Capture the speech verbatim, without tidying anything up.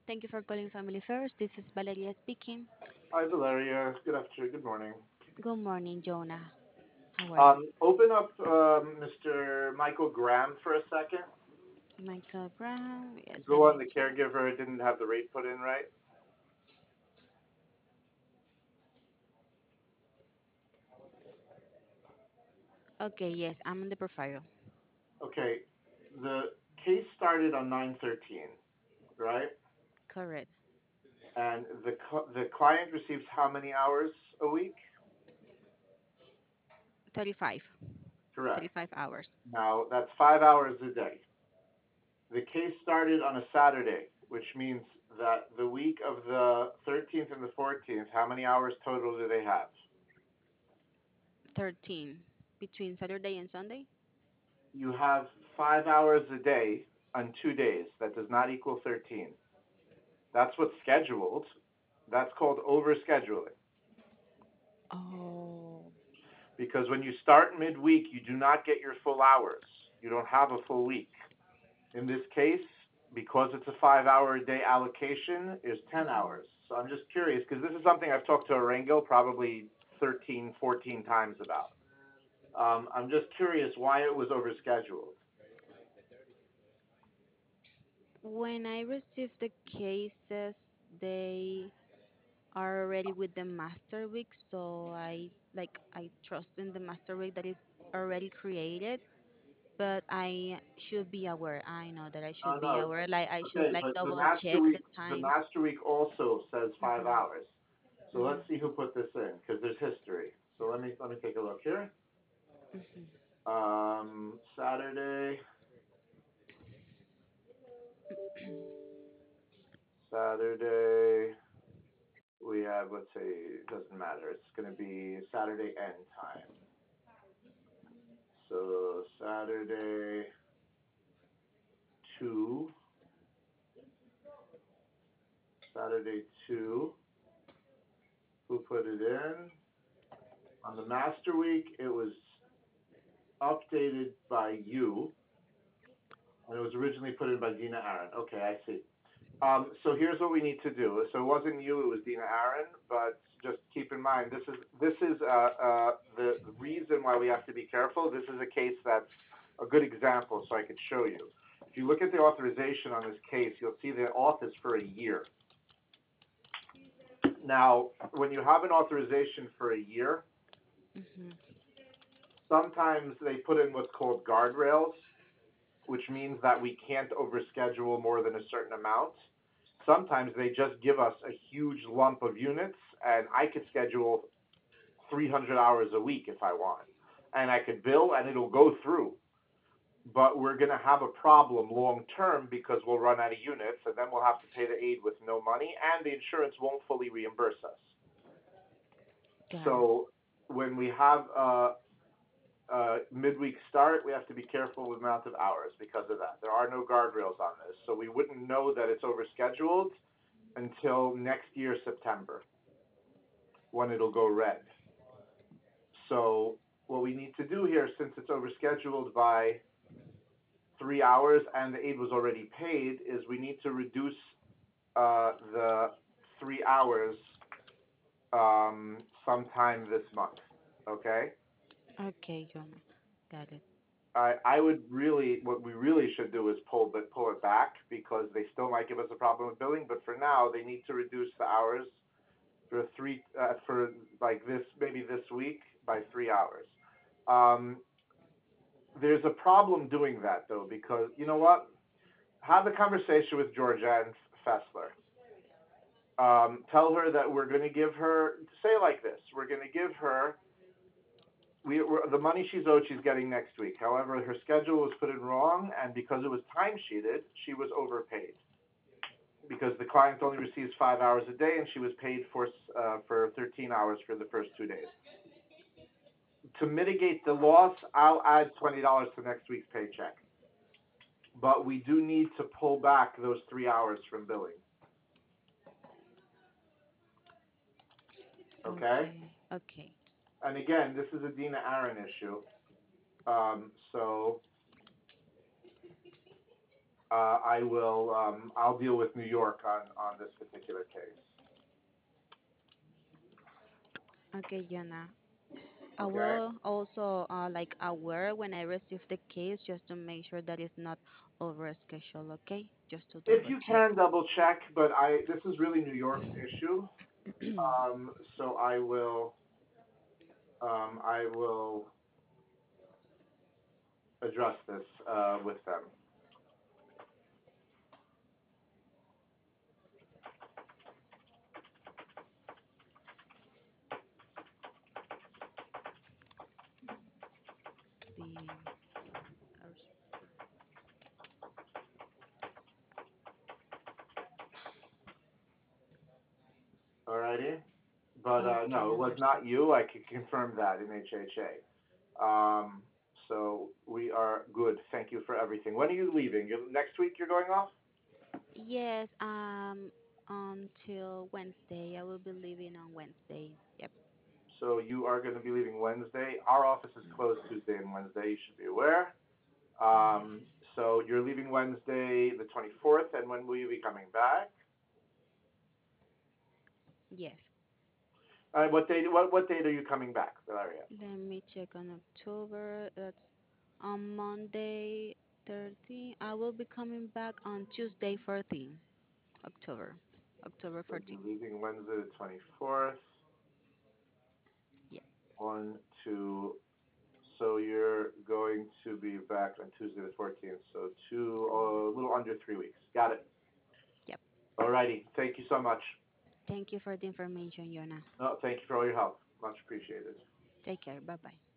Thank you for calling Family First. This is Valeria speaking. Hi, Valeria. Good afternoon. Good morning. Good morning, Jonah. How are you? Um, open up um, mister Michael Graham for a second. Michael Brown. He's Yes, the let one, me the check. caregiver didn't have the rate put in right. Okay, yes, I'm in the profile. Okay, the case started on nine thirteen, right? Correct. And the cl- the client receives how many hours a week? thirty-five. Correct. thirty-five hours. Now that's five hours a day. The case started on a Saturday, which means that the week of the thirteenth and the fourteenth, how many hours total do they have? thirteen. Between Saturday and Sunday? You have five hours a day on two days. That does not equal thirteen. That's what's scheduled. That's called overscheduling. Oh, Because when you start midweek, you do not get your full hours. You don't have a full week. In this case, because it's a five hour a day allocation, is ten hmm hours. So I'm just curious because this is something I've talked to Arango probably thirteen, fourteen times about. Um, I'm just curious why it was overscheduled. when I receive the cases, they are already with the master week, so I like I trust in the master week that is already created. But I should be aware. I know that I Oh should be no. aware. Like I should Okay, like but the double master check week, the the time. master week also says five hmm hours. So let's hmm see who put this in because there's history. So let me let me take a look here. hmm Um, Saturday, Saturday. We have, let's say, it doesn't matter. It's going to be Saturday end time. So Saturday two, Saturday two. Who put it in? On the master week, it was updated by you, and it was originally put in by Dina Aaron. Okay, I see. Um, so here's what we need to do. So it wasn't you; it was Dina Aaron. But just keep in mind, this is this is uh, uh, the reason why we have to be careful. This is a case that's a good example, so I could show you. If you look at the authorization on this case, you'll see the auth is for a year. Now, when you have an authorization for a year, hmm sometimes they put in what's called guardrails, which means that we can't overschedule more than a certain amount. Sometimes they just give us a huge lump of units, and I could schedule three hundred hours a week if I want. And I could bill, and it'll go through. But we're going to have a problem long term because we'll run out of units, and then we'll have to pay the aid with no money, and the insurance won't fully reimburse us. Got it. So when we have a, uh, midweek start, we have to be careful with the amount of hours because of that. There are no guardrails on this, so we wouldn't know that it's overscheduled until next year September when it'll go red. So what we need to do here, since it's overscheduled by three hours and the aid was already paid, is we need to reduce uh, the three hours um, sometime this month. Okay. Okay, Jonah. Got it. I, I would really, what we really should do is pull, but pull it back because they still might give us a problem with billing. But for now, they need to reduce the hours for three, uh, for like this, maybe this week by three hours. Um, there's a problem doing that though because you know what? Have a conversation with Georgianne Fessler. Um, tell her that we're going to give her, say it like this: we're going to give her we we're, the money she's owed she's getting next week. However, her schedule was put in wrong, and because it was timesheeted, she was overpaid because the client only receives five hours a day, and she was paid for uh, for thirteen hours for the first two days. To mitigate the loss, I'll add twenty dollars to next week's paycheck, but we do need to pull back those three hours from billing. Okay, Okay. Okay. and again, this is a Dina Aaron issue. Um, so uh, I will. Um, I'll deal with New York on on this particular case. Okay, Jonah. I Okay. will also uh, like aware when I receive the case just to make sure that it's not over schedule. Okay, just to If double you check. can double check, but I this is really New York's issue. Um, so I will. Um, I will address this uh, with them. The Alrighty. But uh, okay, no, it was understood. not you. I can confirm that in H H A. Um, so we are good. Thank you for everything. When are you leaving? You next week you're going off? Yes, um, until Wednesday. I will be leaving on Wednesday. Yep. So you are going to be leaving Wednesday. Our office is closed Tuesday and Wednesday. You should be aware. Um, Yes. so you're leaving Wednesday the twenty-fourth, and when will you be coming back? Yes. Uh, what date? What what date are you coming back, Valeria? Let me check on October. That's on Monday thirteen. I will be coming back on Tuesday fourteen, October. October So fourteen. you're leaving Wednesday the twenty-fourth. Yep. One, two. So you're going to be back on Tuesday the fourteenth. So two, Yes. uh, a little under three weeks. Got it. Yep. Alrighty. Thank you so much. Thank you for the information, Yona. No, thank you for all your help. Much appreciated. Take care. Bye bye.